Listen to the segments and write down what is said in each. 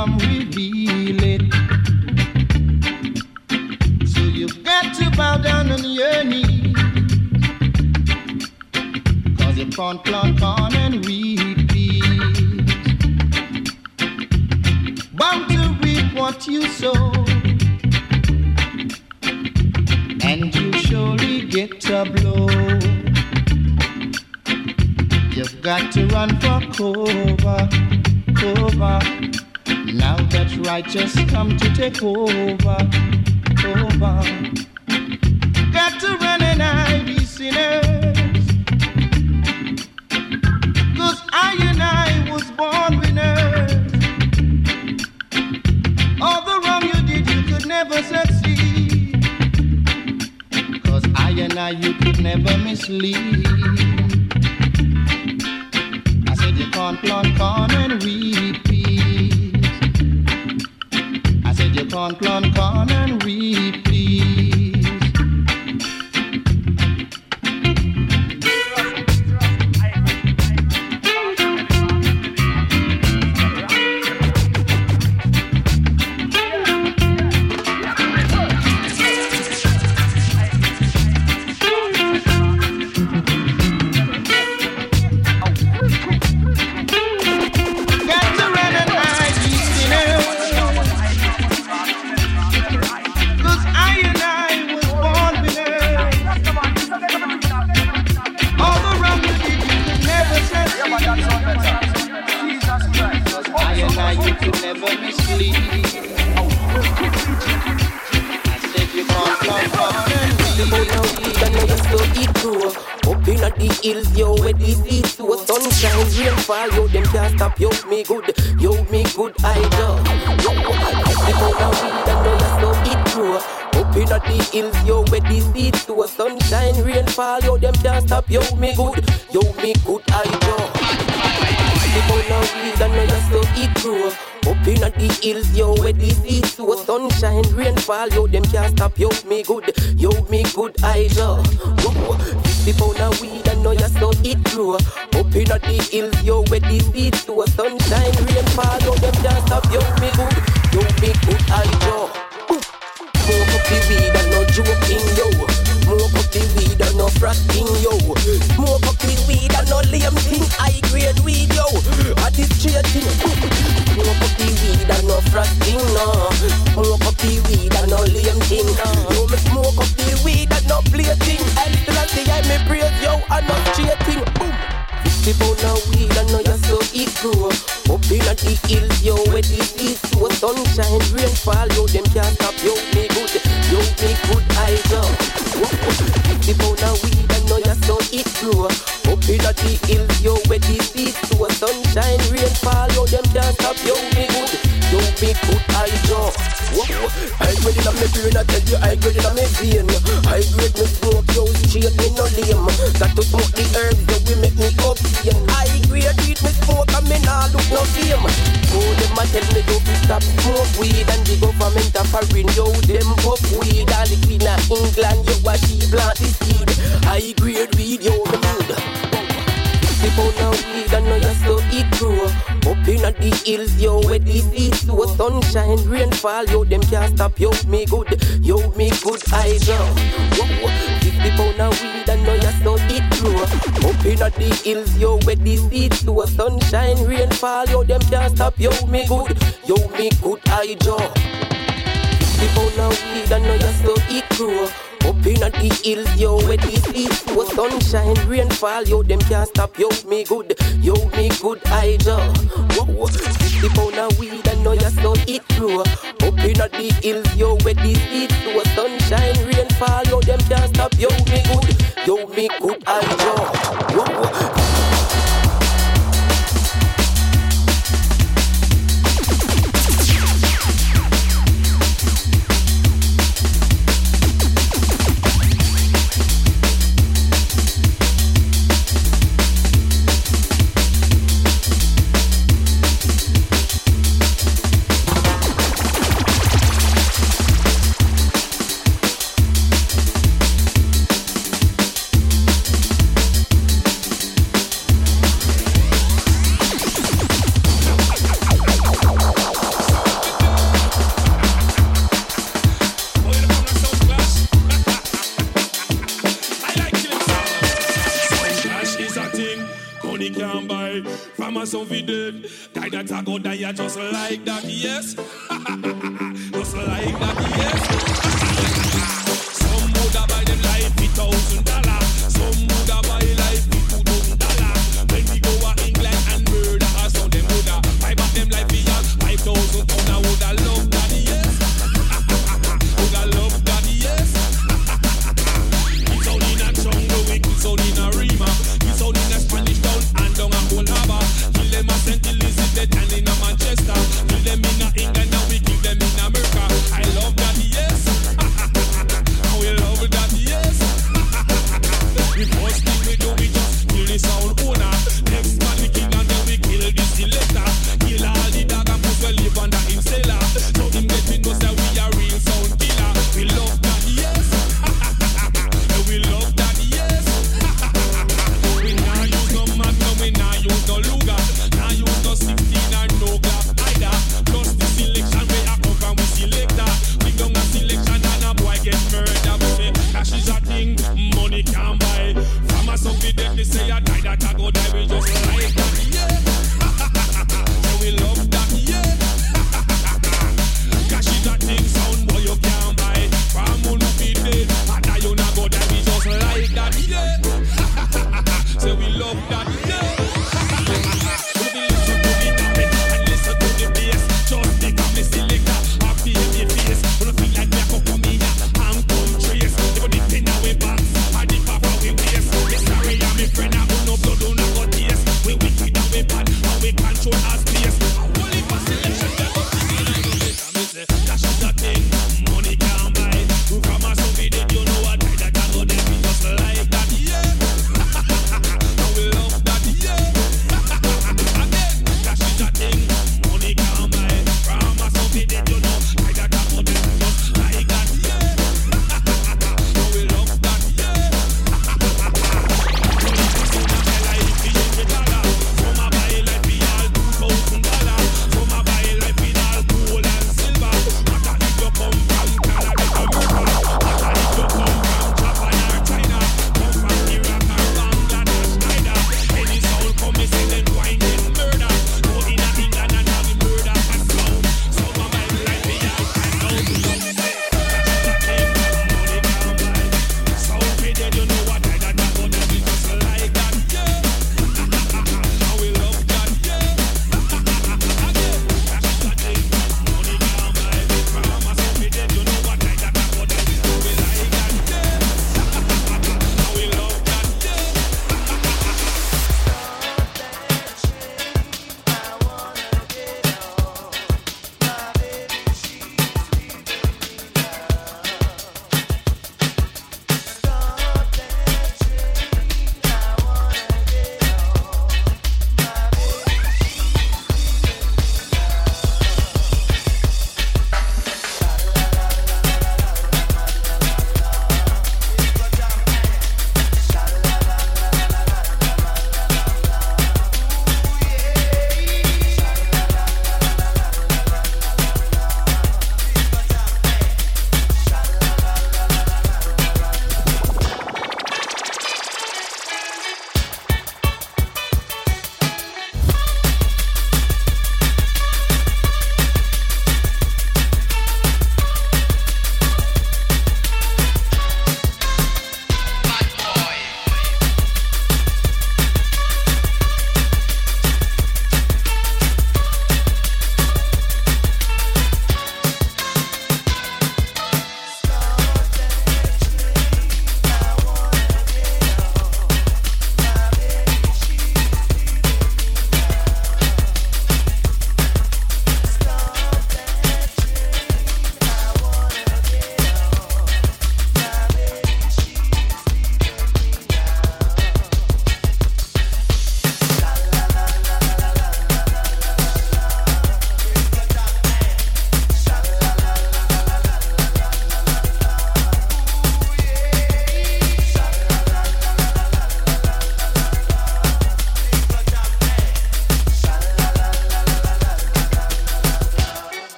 come reveal it. So you've got to bow down on your knees, 'cause you can't plant corn and reap peas. Bound to reap what you sow, and you surely get a blow. You've got to run for cover, cover. Now that righteous come to take over, over. Got to run and hide these sinners, 'cause I was born winners. All the wrong you did, you could never succeed, 'cause you could never mislead. I said you can't plant corn and reap peas. I said you can't plant corn and reap peas. Yo, them can't stop, yo, me good, I love. People now weed and know you so it true. Up in the hills, yo, where the seeds to a sunshine, rainfall, yo, them can't stop, yo, me good, I love. People now weed and know you so it true. Up in the hills, yo, where the seeds to a sunshine, rainfall, yo, them can't stop, yo, me good, I love. People now weed and know you so it true. Up in the hills, yo, where the seeds to a sunshine, rainfall, yo, them can't stop, yo, me good, I love. Smoke up the weed and no joking, yo. Smoke up the weed and no frosting, yo. Smoke up the weed and no lame thing, high grade weed, yo. At this straight thing. Smoke up the weed and no frosting, no. Smoke up the weed and no lame thing. Yo, me smoke up the weed and no play thing. And still I say I me praise, yo, and no straight thing. Boom. People now weed and know you so it grow. Up in the hills, yo, where the seeds to a sunshine, rainfall, yo, them can't stop, yo, me good, I love. People now weed and know you so it grow. Up in the hills, yo, where the seeds to a sunshine, rainfall, yo, them can't stop, yo, me good, I love. I grade in a me brain, I tell you, I grade in a me vein. I grade me smoke, yo, straight, me no lame. Got to smoke the herbs, yo, we make me up. I grade weed, me smoke, and me nah look no fame. Oh, them a tell me don't stop smoke weed, and the government a foreign, yo, them puff weed. All the queen of England, yo, a she plant the seed. I grade weed, yo, me mood. People now weed and know you so it grow. Up in the hills, yo, where the seeds to a sunshine, rainfall, yo, them can't stop, yo, me good, I love. People now weed and know you so it grow. Up in the hills, yo, where the seeds to a sunshine, rainfall, yo, them can't stop, yo, me good, I love. People now weed and know you so it grow. Up in the hills, yo, where the seeds to a sunshine, rainfall, yo, them can't stop, yo, me good, I love. People now weed and know you so it grow. Up in the hills, yo, where the seeds to a sunshine, rainfall, yo, them can't stop, yo, me good, I love. a some fi dead. Die that a go die just like that, yes. Just like that, yes. Some woulda buy them life with $1,000. Some woulda buy life with $2,000. When we go to England and murder us, so them woulda buy back them life with £5,000. I woulda love that, yes. Woulda love that, yes. It's all in a jungle, it's all in a rima. It's all in a Spanish town and down a whole harbor. Kill them a St. Elizabeth and in a Manchester. Kill them in a England and we kill them in America. I love that, yes. We love that, yes. The first thing we do, we just kill the sound owner. Next man we kill and then we kill the selector. Kill all the dog and push we live under him cellar. So him get me know that we are real sound killer. We love that, yes. We love that, yes. We nah use no Magnum, we nah use no Luger, nah use no 16 or no Glock either. Just the selection we a come from we selector. We don't a selection and a boy get murdered. We say cash is a thing, money can't buy. From a some we dead, they say a die that a go die. We just like that, yeah. So we love that, yeah. Cash is a thing, sound boy you can't buy. From one we dead, a die you not go die. We just like that, yeah. So we love that, yeah. We listen to the topic and listen to the bass. Just because me selector or feel the face. We don't feel like we are come here and come trace. They put it in our box and the papa we waste. Yes, sorry, I'm a friend, I no blood, do not go taste. We wicked and we bad and we control our space. Only for selection, we go singing like this. And we say, cash is a thing, money can't buy. From a some video, you know what I that I go there. We just like that, yeah. We love that, yeah. Again, cash is a thing, money can't buy. From a some video, you know I that I go there. Just like that, yeah. We love that, yeah. Money is in a life, we $1. Some a buy like we all $2,000.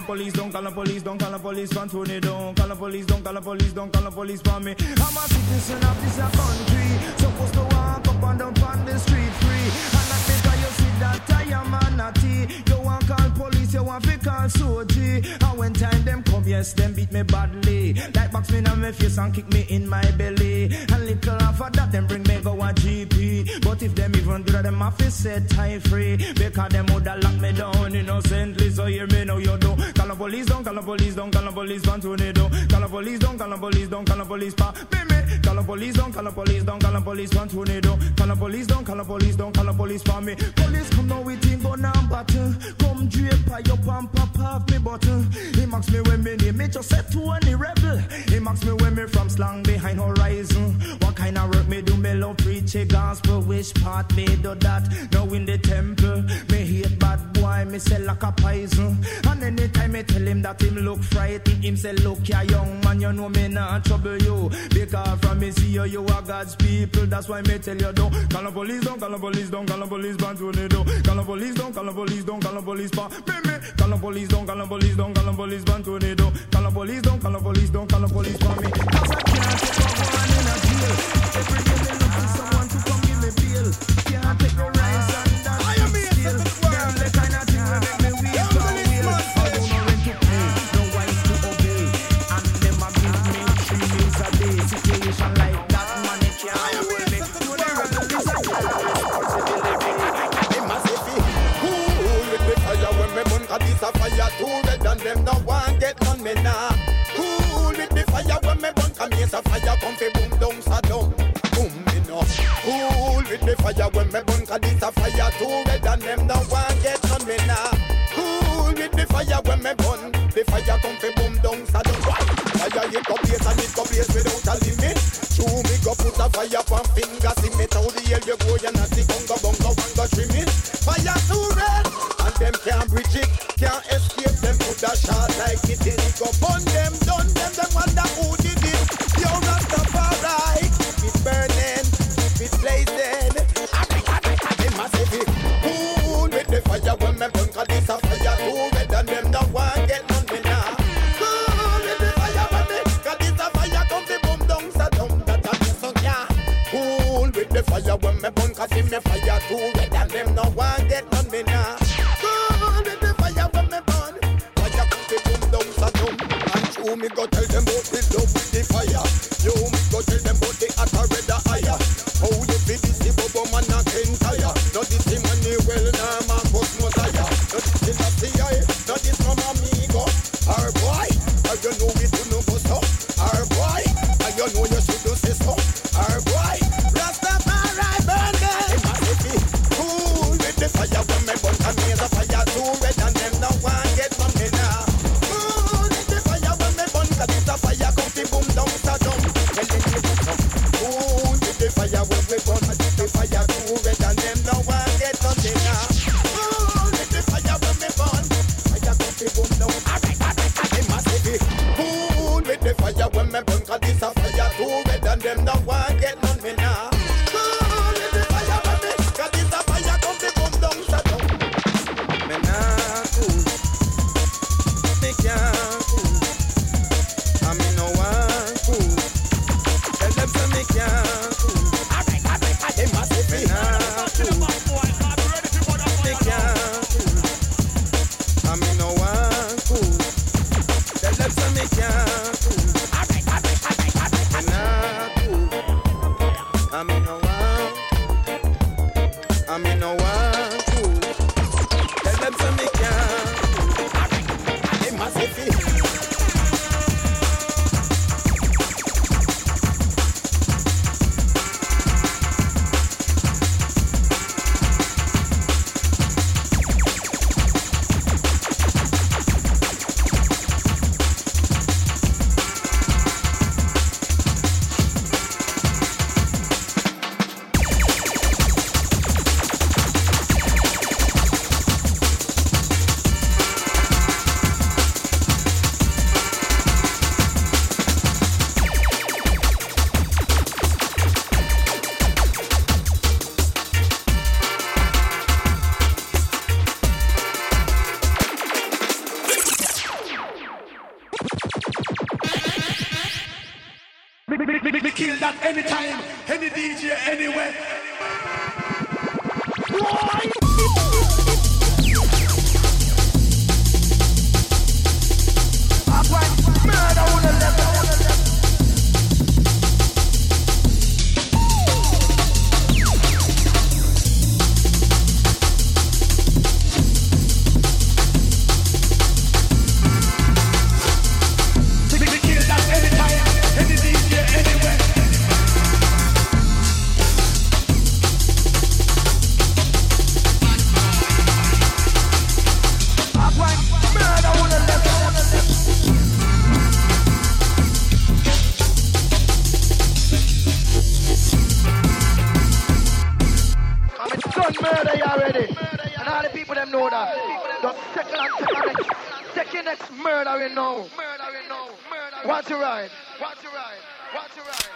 police, don't call the police, don't call the police for Tony, don't call the police, don't call the police, don't call the police for me. I'm a citizen of this country, supposed to walk up and down on the street free. And not because you see that I am a natty. You want call police, you want to call Soji. And when time them come, yes, them beat me badly. Like box me on my face and kick me in my belly. And little after that, them bring me go a GP. But if them even do that, them have to set time free. Because them woulda lock me down innocently. So hear me now, you don't call the police, don't call the police, don't call the police for Tony, don't call the police, don't call the police, don't call the police for me. Call the police, don't call the police, don't call the police for Tony, don't call the police, don't call the police, don't call the police for me. Police come now with him gun and battle. Come drape up and pop off me bottle. He marks me when me name me just set to any rebel. He marks me when me from slang behind horizon. What kind of work me do? Me love preach a gospel. Which part me do that? Now in the temple, me hate bad boy. Me sell like a poison. And anytime me tell him that him look frightened, him say look ya young man, you know me not trouble you. Because from me see you are God's people. That's why me tell you don't call the police, don't call the police, don't call the police, don't call the police, don't call the police, don't call the police, call the police, don't call the police, don't call the police, call the police, don't call the police, don't call the police for me. Cause I can't take a one in a jail. Every day they look for someone to come give me bail. Can't take no rise and dance still. Them the kind of thing that make me weak and weird. I don't know when to pay, no wife to obey. And them a give me 3 meals a day. Situation like that, man, it can't hold me. To the rebel, this is responsibility. They must be cool with the fire when me burn. Cause this a fire too red and them no one get on me now. Cool with the fire when me burn. Cause me a fire come fi boom down sa down. Boom me no. Cool with the fire when me burn. Cause this a fire too red and them no one get on me now. Cool with the fire when me burn. The fire come fi boom down sa down. Fire it go blaze and it go blaze without a limit. True me go put a fire on finger. See me how the hell you go you not see bunga bunga bunga trim it. Fire too red and them can't bridge it. Can't escape them put a shot like it. Then it go burn them, done them. Them wonder who did it. You Rastafari. Keep it burning, keep it blazing. They must be cool with the fire when me burn. Cause this a fire too red and them no one get on me now. Cool with the fire when me. Cause this a fire come fi boom down sa down. That a me so yeah. Cool with the fire when me burn. Cause me fire too red and them no one get on me now. Cool with the fire when me burn. Fire come fi boom down sa down. And true me go tell them about the love with the fire. You me go tell them about the hotter red higher. How you feel this the bubble man a Kentire. No this the money well nah Marcus Mosiah. No this the Lassie, no this from amigo. Our boy, and you know we do no go so. Our boy, and you know you should do say so. Our boy, Rastafari burn them. It must be cool with the fire. kill that anytime, any DJ, anywhere. Watch your ride. Watch your ride. Watch your ride.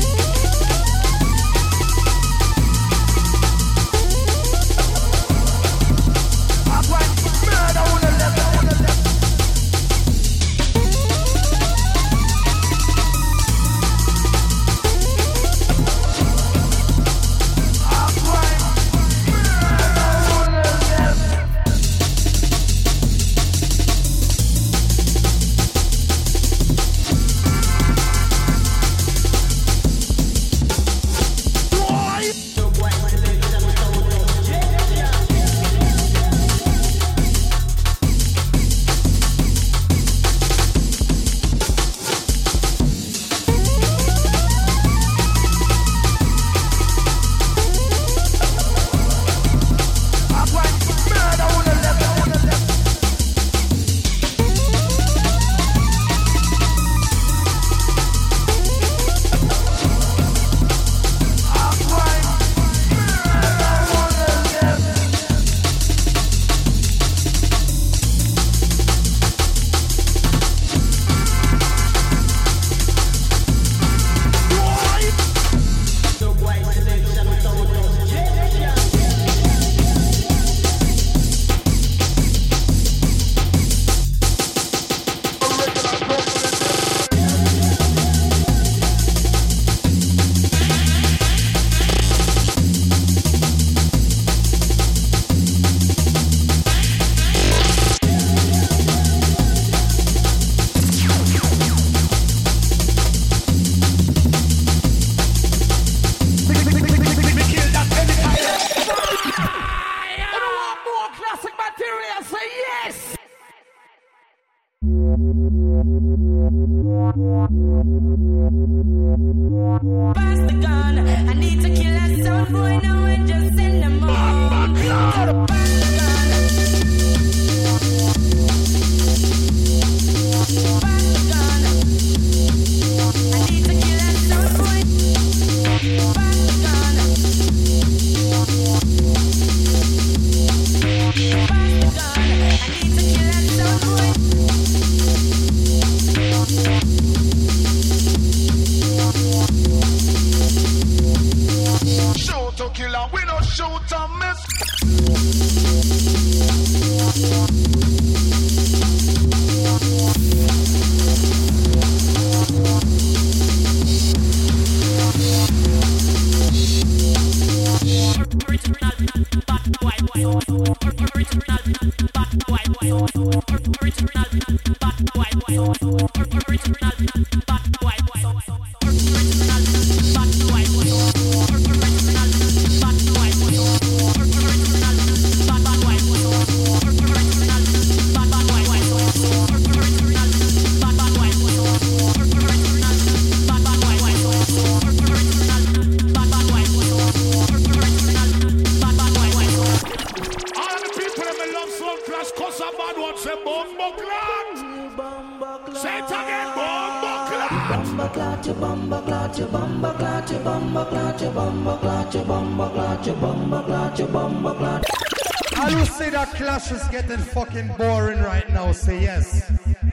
All who say that clash is getting fucking boring right now, say yes.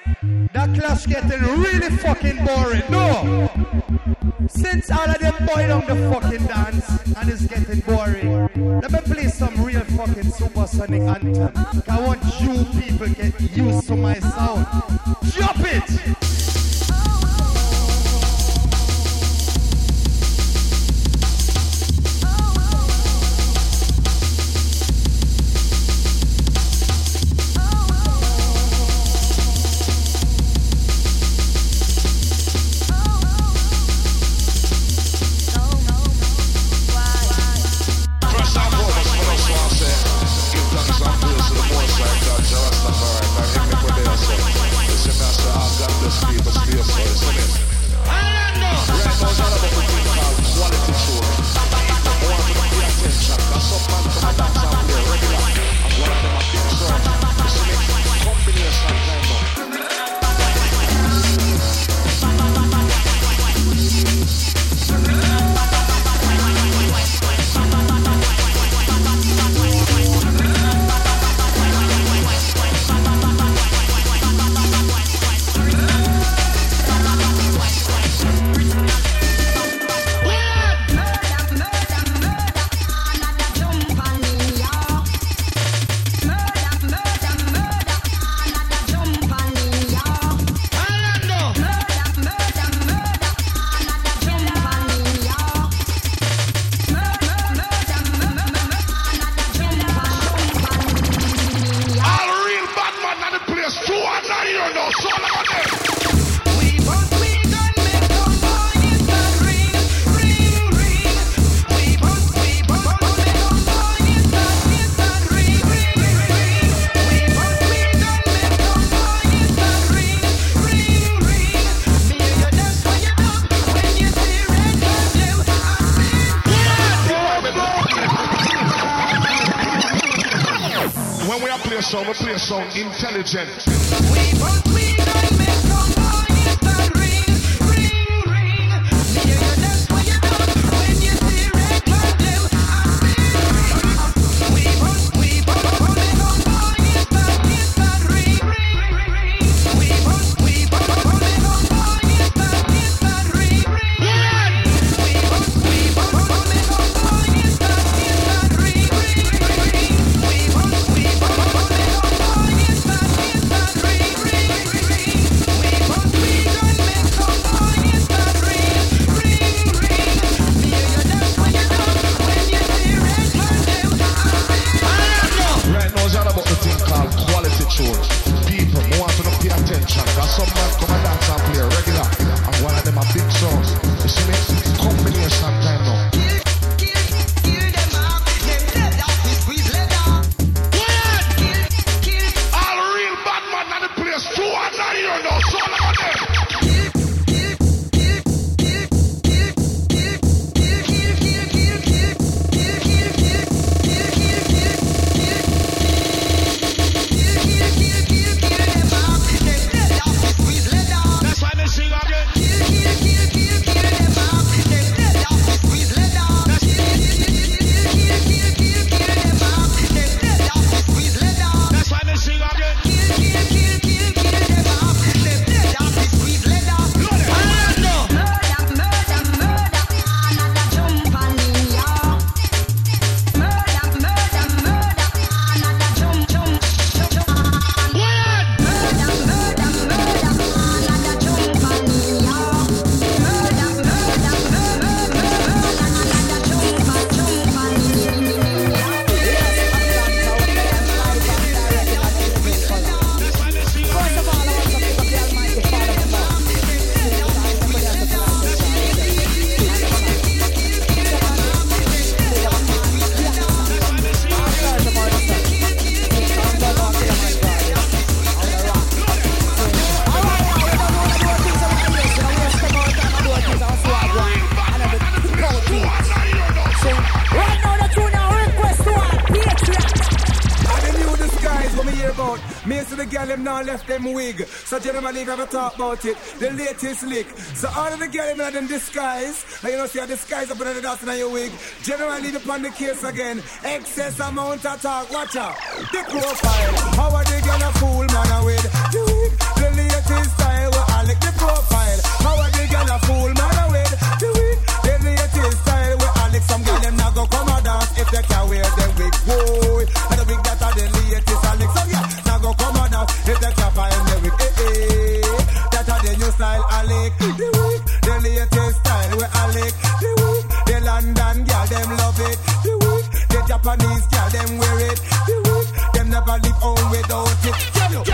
That clash getting really fucking boring. No! Since all of them boy on the fucking dance and it's getting boring, let me play some real fucking supersonic anthem. I want you people get used to my sound. Drop it! you know, so long again. When we play a song intelligent. We done make some boys that ring, ring, ring. Hear you dance when you done, when you see red cloud them We make some boys that ring, ring, ring. We make some boys that ring, ring, ring. We make some boys that ring, ring, ring. People want to pay attention. Got some man come and dance and play regular. And one of them are big songs. You see me? Combination time now. Kill them up. Them dead off this squeeze leather. What? Kill. All real bad man in the place. 200 here now. So long again. Left them wig, so generally never talk about it. The latest lick, so all of the girls in them disguise, and you know see a disguise up under the dust in your wig. Generally leave upon the case again. Excess amount of talk, watch out. The profile, how are they gonna fool man with the wig? The latest style, we all like the profile. How are they gonna fool man with the wig? The latest style, we all like some girl them not go come and dance if they can wear them wig. Boy, and the wig that are the latest, I like some yeah, now go come and dance if they can find the wig. That are the new style, I like the wig. The latest style, we all like the wig. The London girl, them love it. The wig. The Japanese girl, them wear it. The wig. Them never leave home without it.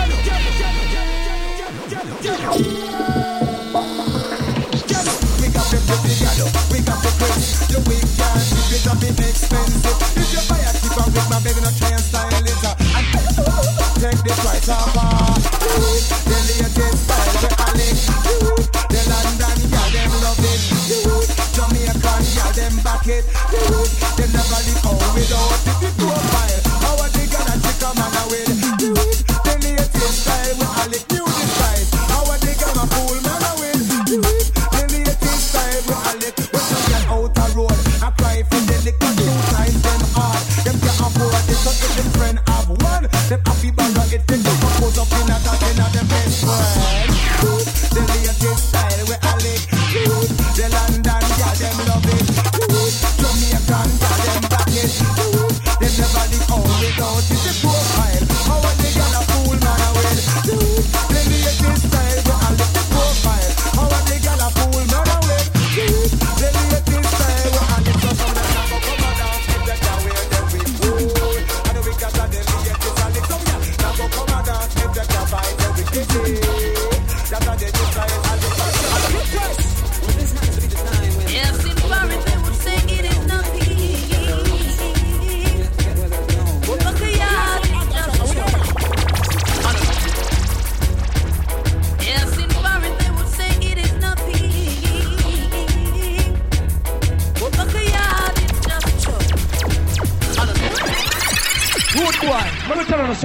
We got the pretty girl, we got the pretty. The wig girl, if it's a bit expensive. If you buy a cheaper wig, my baby, no try and style it. And take the price off. The latest style, we all like the wig. The London girl, them love it. The wig. Jamaican girl, them back it. The wig. Them never leave home without it. The profile, how are they gonna trick a man with the wig? The latest style, we all like new disguise. How are they gonna fool man with the wig? The latest style, we all like when some get out a road, I cry for the liquor. Yes, in Paris they would say it is nothing. But look at y'all, it's just joke. Yes, in Paris they would say it is nothing. But look at y'all, it's just joke. Good boy, let me tell you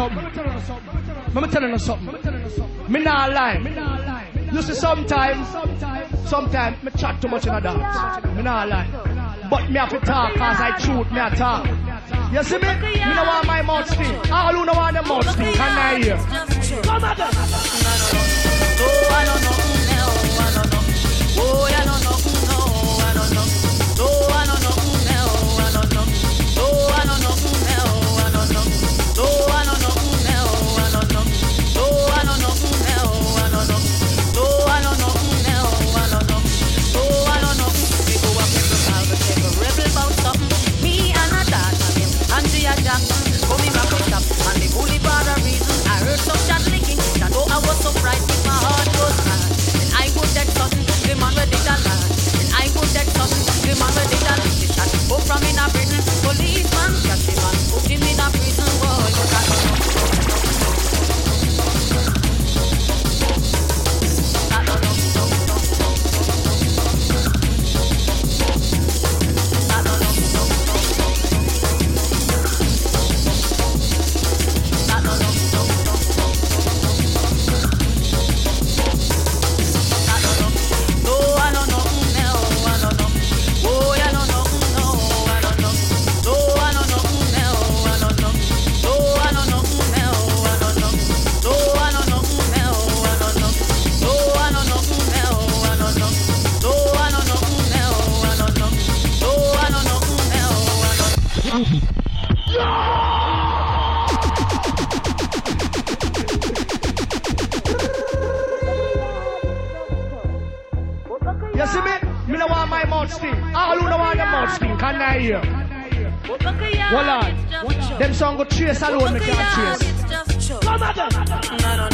something. Me nah lie. You see sometimes me chat too much in a dance. Me nah lie. But me have to talk cause I truth me a talk. You see me? Me no want my mouth stink. All who no want them mouth stink. Can I hear? Come on. Oh, I don't know. Oh, I don't know. Oh, I don't know. Oh, I don't know. Oh, I don't know. Oh, I don't know. Oh, I don't know. Oh, I don't know. Oh, I don't know. Oh, I don't know. Oh, I don't know. Oh, I don't know. Oh, I don't know. Oh, I don't know. We go up in the car, but take a rebel about something. Me and a daughter, him, Andrea Jackson, coming back up top, and the bully for a reason. I heard some shot licking, that oh, I was so frightened, my heart was mad. And I would take something, the man where did a lad. And I would take something, the man where did a lad. The shot, go from in a prison, policeman, catch him and put him in a prison, boy, you got to know. You see me? Me no want my mouth stink. All who no want them mouth stink. Can I hear? Hold on. Them song go trace alone, me can't trace. Come on. No.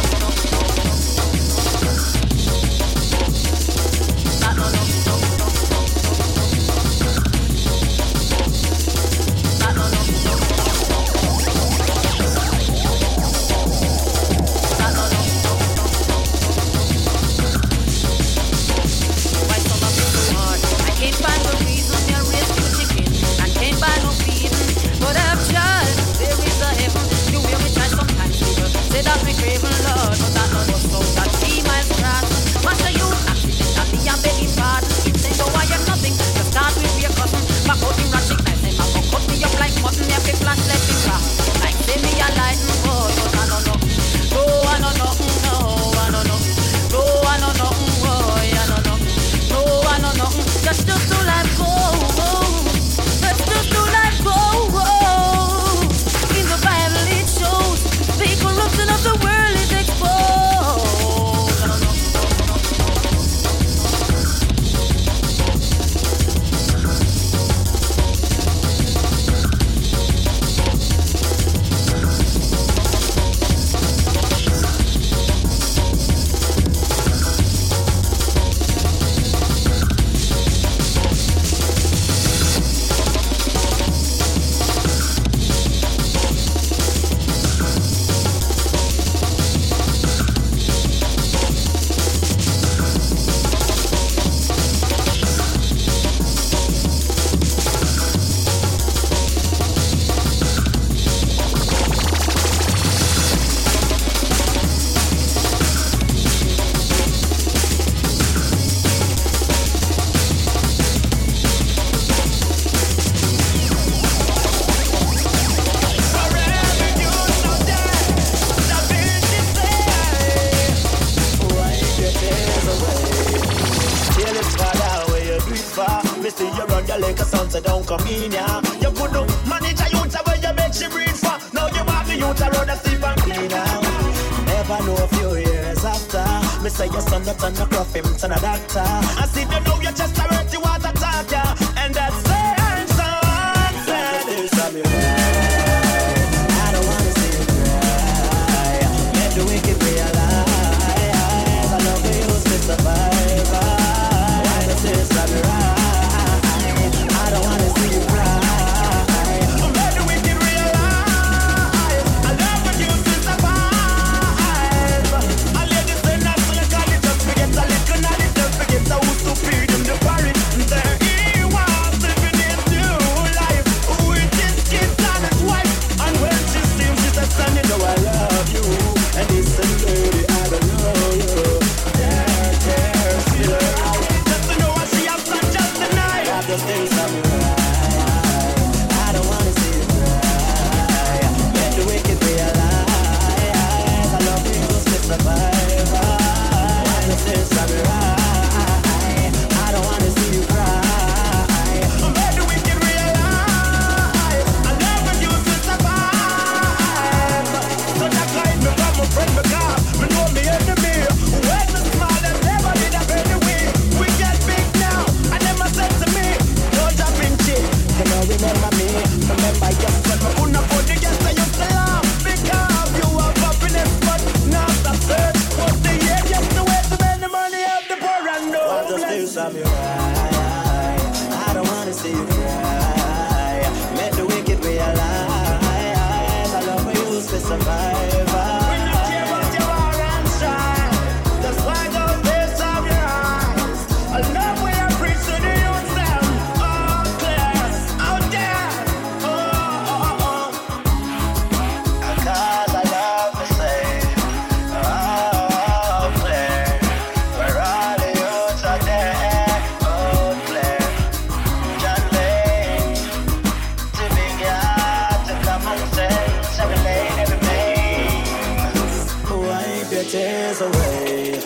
That we craving Lord, but that not so that 3 miles across. Master you accidentally and begging pardon. If they know I am nothing, just start with your cousin. Back out in ratchet night, them a go cut me up like mutton. Every flash left in car, like say me a lighten boy, but I don't know. No, I don't know, no, I don't know. No, I don't know, boy, I don't know. No, I don't know. That's just to life go. That's just to life go. In the Bible it shows the corruption of the world is exposed. so don't come in here. You could do manage a youth where you make she breathe for. Now you want the youth around and sleep and clean out. Never know a few years after. Me say your son not turn a crop him turn a doctor. I see you know you just a dirty water talk, yeah. And that's saying something is on me right. I don't wanna see you cry. Let the wicked realize. tears away.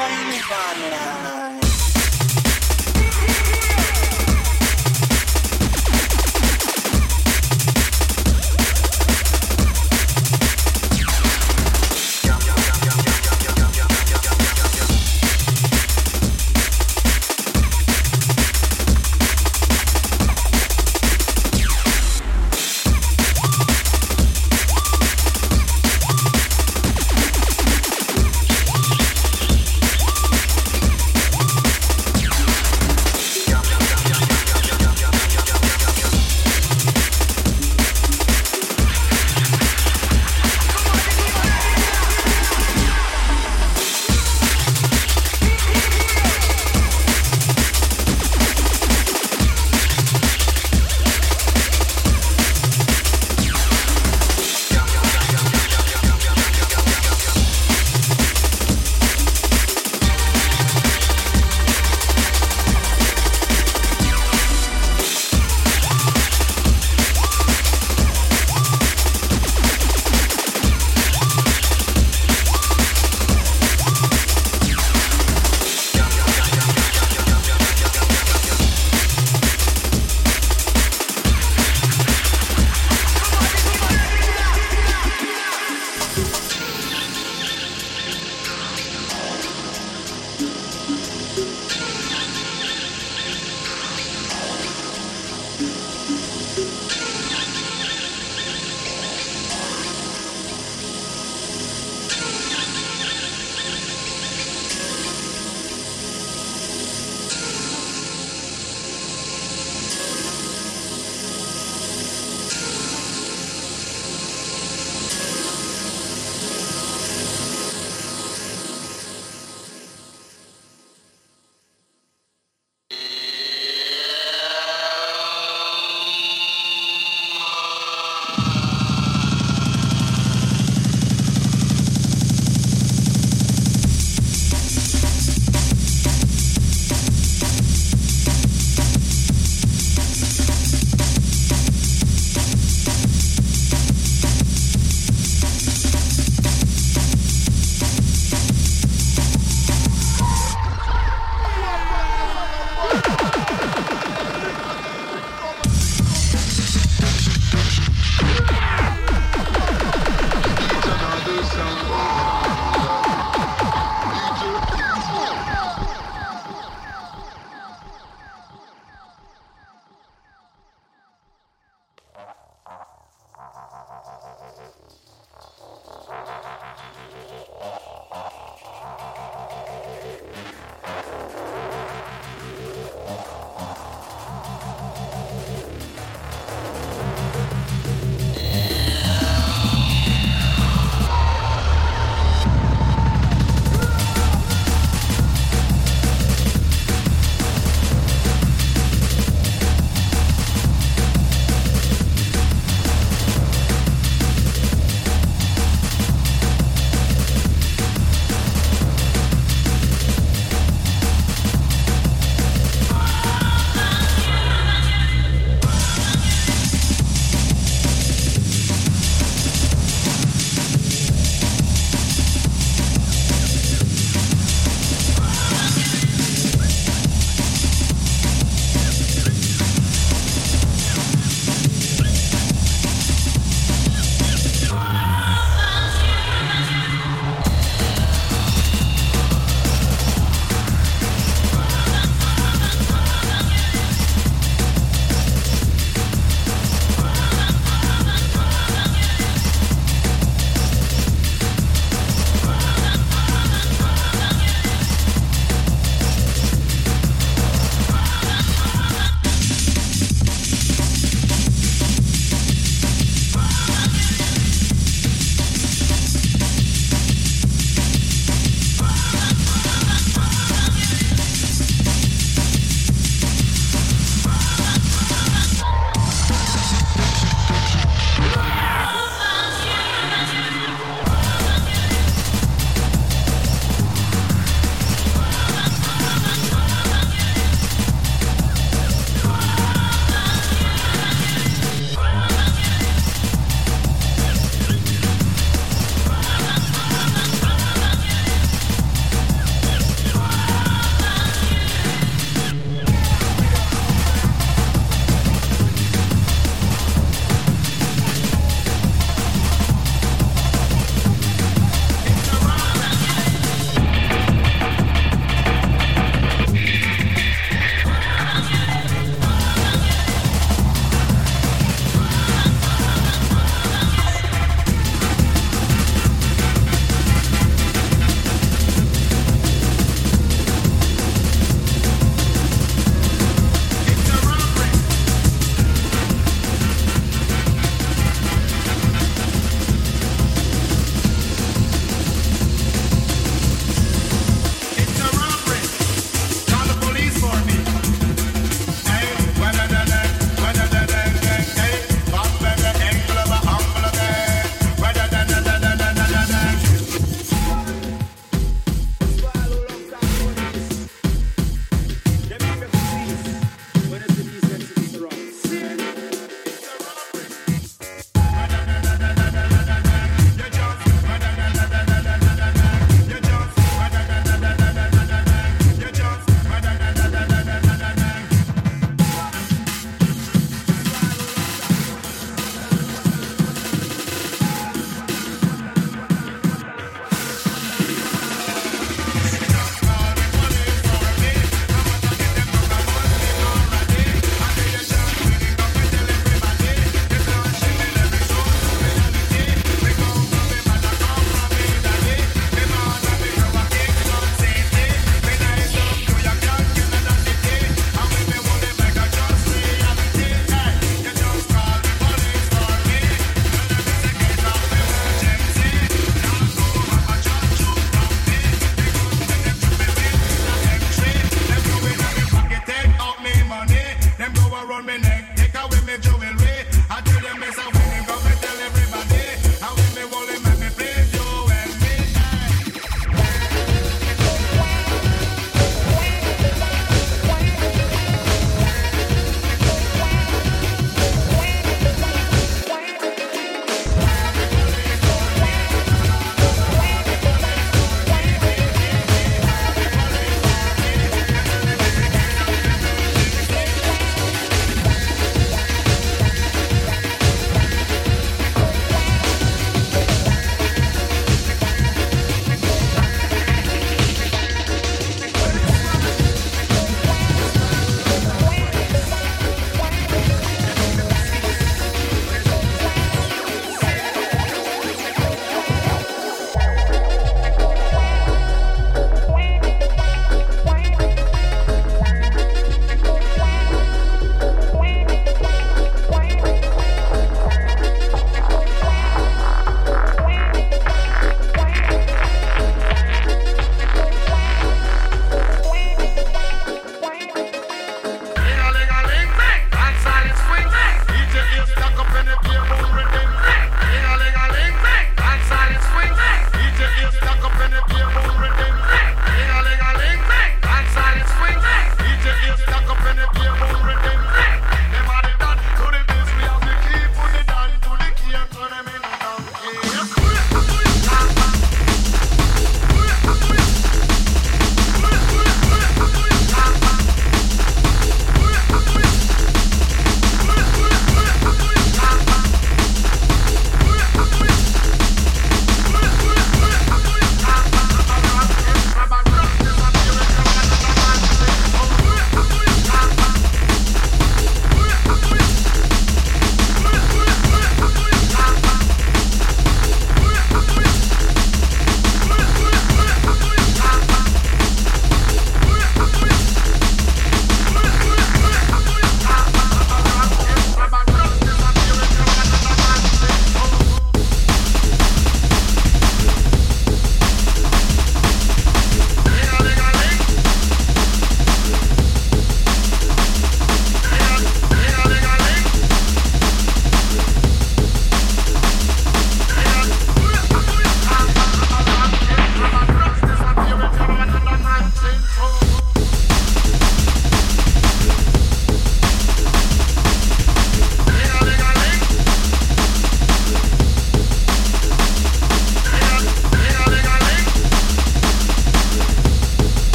wine it on.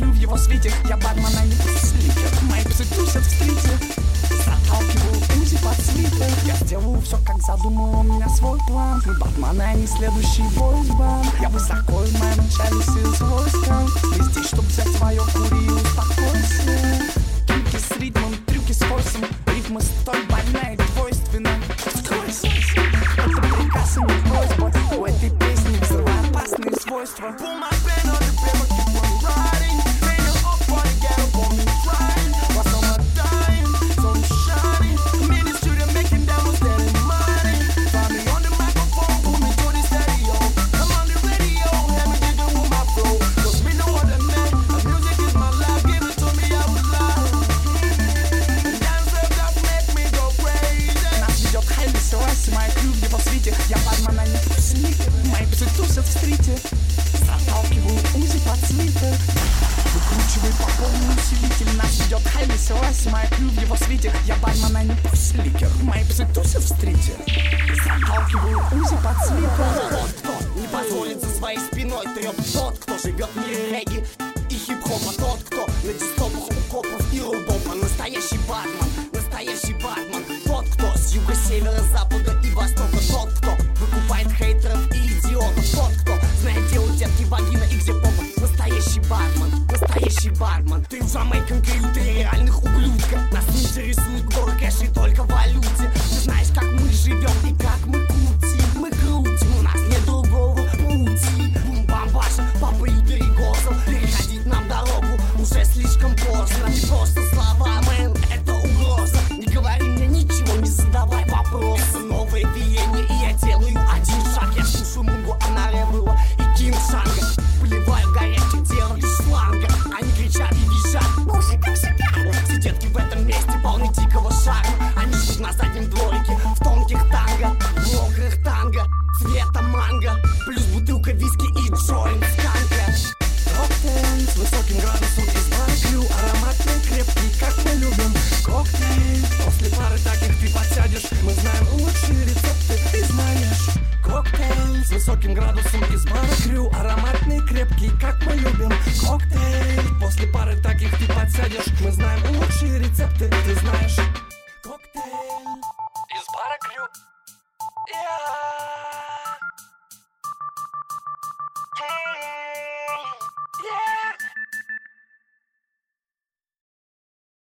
крю в его свете. Я бармен, а не сликер. Мои псы тусят в стрите. Заталкиваю узи под свитер. Я сделаю все, как задумал, у меня свой план. Мы Батманы, а не следующий бойсбанд. Я высоко, и мои начальницы с войском. Мы здесь, чтоб взять твое кури и успокойся. Трюки с ритмом, трюки с форсом. Рифмы столь больная и двойственная. Вскройся. Это приказ и не просьба. У этой песни взрывоопасные свойства. Pull my pen on the paper, keep on riding. Rain up on the ghetto, for me crying. While some are dying, sun shining. I'm in the studio making demos that ain't mine. Find me on the microphone, pull me to the stereo. I'm on the radio, let me dig it with my flow. Cause me no other man, and music is my life. Give it to me out loud. And dance just make me go crazy. Нас ведет Хайли Селаси, моя крю в его свете. Я бармен, а не сликер. Мои псы тусят в стрите. Заталкиваю узи под свитер. Выкручивай по полному усилитель. Нас ведет Хайли Селаси, моя крю в его свете. Я бармен, а не сликер. Мои псы тусят в стрите. Заталкиваю узи под свитер. Тот, кто не позволит за своей спиной трёп. Тот, кто живет в мире регги и хип-хопа. Тот, кто на дистопах у копов и рубопа. Настоящий батман, настоящий батман. Тот, кто с юга, севера, запада и востока. Тот, кто выкупает хейтеров и идиотов. Тот, кто знает, где у детки вагина и где попа. Настоящий бармен, настоящий бармен. Ты в Jamaican три реальных ублюдка. Нас не интересует горы, кэш и только валюте. Ты знаешь, как мы живем и как мы крутим. Мы крутим, у нас нет другого пути. Бум-бамбаша, папа и перегозом. Переходить нам дорогу уже слишком поздно. Не просто слова, мэн, это угроза. Не говори мне ничего, не задавай вопросы. Новое веяние, и я делаю один шаг. Я слушаю Мунгу, Анаревыла и Кинг Шанга. Поливаю горячих девок из шланга. Они кричат и визжат, слушай, как шикарно. Все детки в этом месте полны дикого шарма. Они ждут на заднем дворике в тонких танго, в мокрых танго, цвета манго. Плюс бутылка виски и джойнт сканка. Коктейль с высоким градусом из бара крю. Ароматный, крепкий, как мы любим. Коктейль, после пары таких ты подсядешь. Мы знаем лучшие рецепты, ты знаешь. Коктейль с высоким градусом из бара крю. Ароматный, крепкий, как мы любим. Коктейль, после пары таких ты подсядешь. Мы знаем лучшие рецепты, ты знаешь. Коктейль из бара крю. Yeah.